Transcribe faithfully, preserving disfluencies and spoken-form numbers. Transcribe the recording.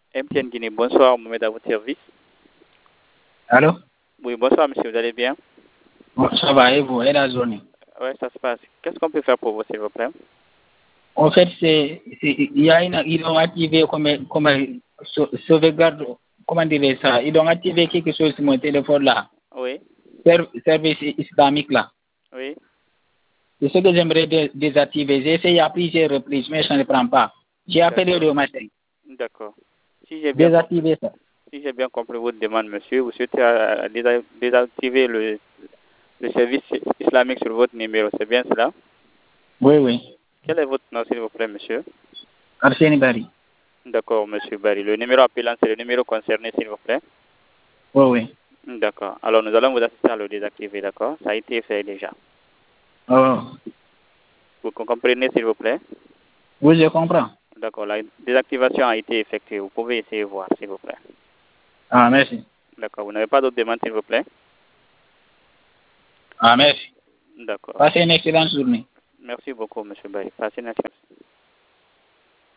M T N Guinée, bonsoir, Mohamed à votre service. Allô? Oui, bonsoir, monsieur, vous allez bien? Bon, ça va, et vous, et la zone? Oui, ça se passe. Qu'est-ce qu'on peut faire pour vous, s'il vous plaît? En fait, c'est, c'est- il y a une, ils ont activé comme, comme sau- sauvegarde, comment dire ça? Ils ont activé quelque chose sur mon téléphone là, Oui, Ser- service islamique là. oui, C'est ce que j'aimerais dé- désactiver. J'ai essayé à plusieurs reprises, mais ça ne prend pas. J'ai appelé d'accord, le matin. d'accord. Si j'ai bien compris, Désactiver ça. si j'ai bien compris votre demande, monsieur, vous souhaitez euh, désa- désactiver le, le service islamique sur votre numéro, c'est bien cela? Oui, oui. Quel est votre nom, s'il vous plaît, monsieur? Arsène Bari. D'accord, monsieur Barry. Le numéro appelant, c'est le numéro concerné, s'il vous plaît? Oui, oui. D'accord. Alors, nous allons vous assister à le désactiver, d'accord? Ça a été fait déjà. Oh, Vous comprenez, s'il vous plaît? oui, je comprends. D'accord. La désactivation a été effectuée. Vous pouvez essayer de voir, s'il vous plaît. Ah, merci. D'accord. Vous n'avez pas d'autres demandes, s'il vous plaît? Ah, merci. D'accord. Passez une excellente journée. Merci beaucoup, monsieur Barry. Passez une excellente